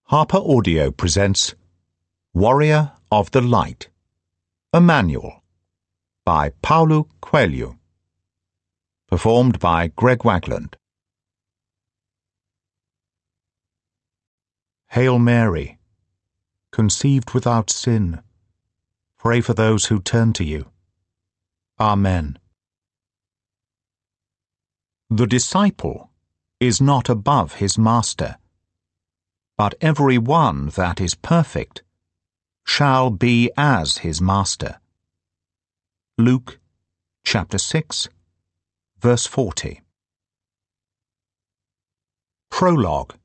Harper Audio presents Warrior of the Light, a manual by Paulo Coelho, performed by Greg Wagland. Hail Mary, conceived without sin, pray for those who turn to you. Amen. The disciple is not above his master, but every one that is perfect shall be as his master. Luke chapter 6, verse 40. Prologue.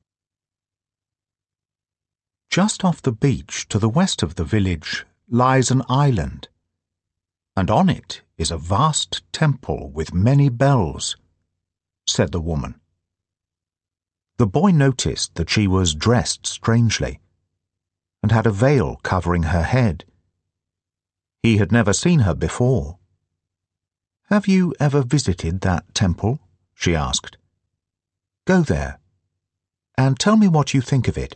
Just off the beach to the west of the village lies an island, and on it is a vast temple with many bells, said the woman. The boy noticed that she was dressed strangely, and had a veil covering her head. He had never seen her before. "Have you ever visited that temple?" she asked. "Go there, and tell me what you think of it."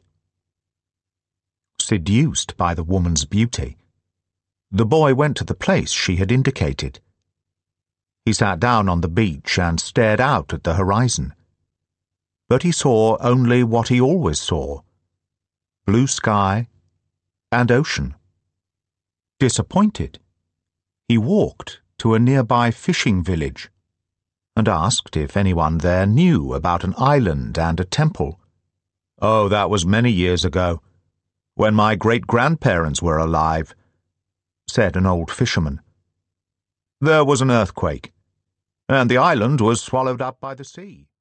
Seduced by the woman's beauty, the boy went to the place she had indicated. He sat down on the beach and stared out at the horizon. But he saw only what he always saw: blue sky and ocean. Disappointed, he walked to a nearby fishing village and asked if anyone there knew about an island and a temple. "Oh, that was many years ago, when my great-grandparents were alive," said an old fisherman. "There was an earthquake, and the island was swallowed up by the sea."